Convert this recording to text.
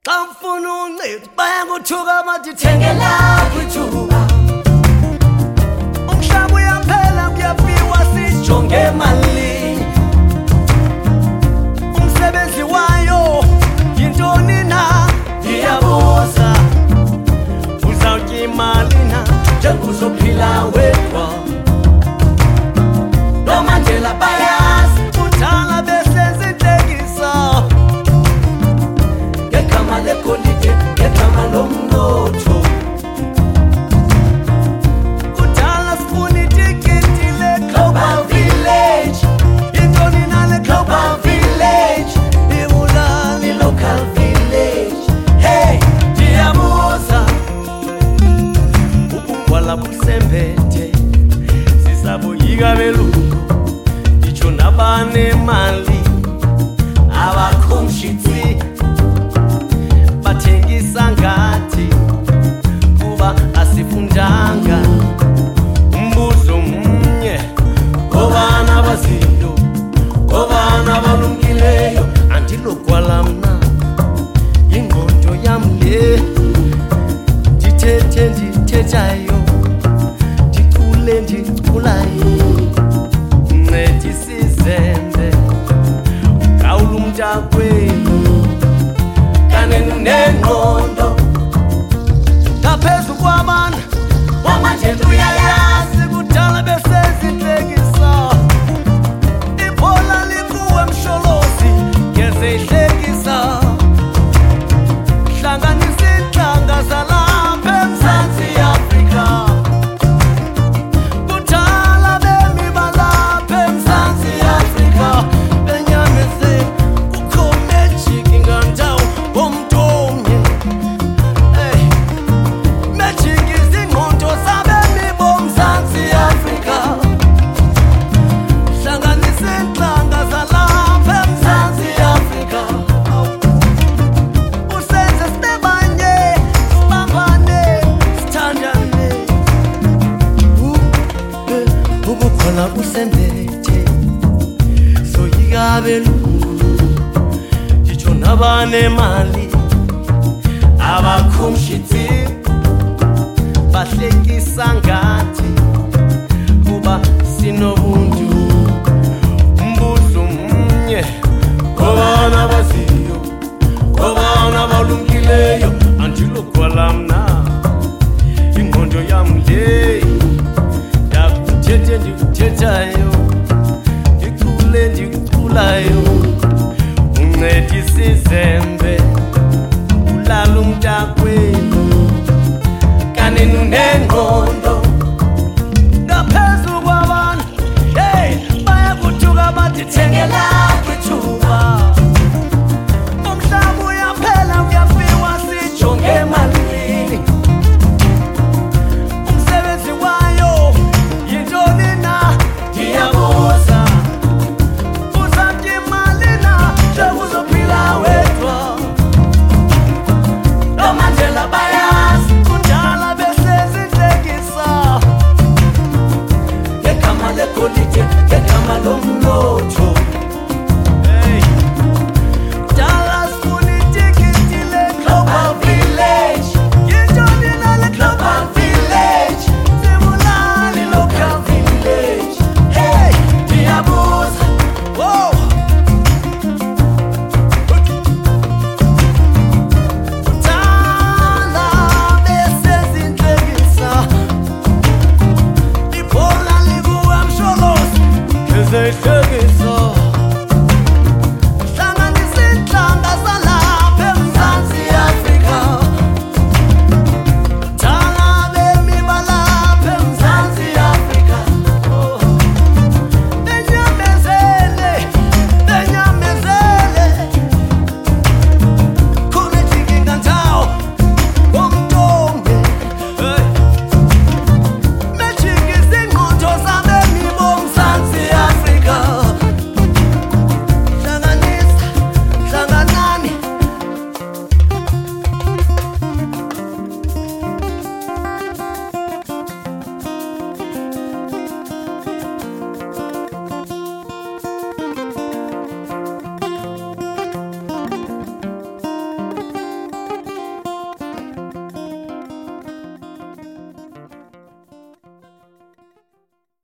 Kamfuna uncedo bayanguthuka bathi thengela kwithuba. Umhlaba uyaphela kuyafiwa sijonge imali. Umsebenzi wayo yintoni na ndiyabuza. Uzawutya imali na njengozophila wedwa. Nomandela bayazi kudala besenza intlekisa. Ngegama lepolitiki, ngegama lomnotho. Kudala sifuna itikiti le-Global Village. Intoni na le-Global Village? Ibulala i-local village. Hey, ndiyabuza. Ubugwala busembethe sisaboyika belungu. Nditsho nabanemali abakhomshitsi bathengisa ngathi kuba asifundanga. Umbuzo mnye kobana abaziyo, kobana abalungileyo. Andilogwala mna ingqondo yam le ndithethayo ndicule ndiculayo. Ncedisa izembe gawula umntakwenu kanenu nengqondo ngaphezu kwabana wamandlela uyayazi kudala besenza intlekisa. Ibhola likuwe msholozi ngeze ihlekisa. Hlanganisa iintlanga zalapha eMzantsi Afrika. Kudala bemi balapha eMzantsi Afrika benyamezela kukho magic ngandawo womntu omnye. Hey, magic izingqondo zabemi boMzantsi Afrika. Hlanganisa iintlanga zalapha eMzantsi Afrika. Usenze sibebanye, sibambane, sithandane. Ubugwala busembethe soyika belungu. Nditsho nabanemali abakhomshitsi bahlekisa ngathi kuba sinobuntu. Umbuzo mnye kobana abaziyo, kobana abalungileyo. Andilogwala mna ingqondo yam le ndikuthethayo ndicule ndiculayo. Uncedisa izembe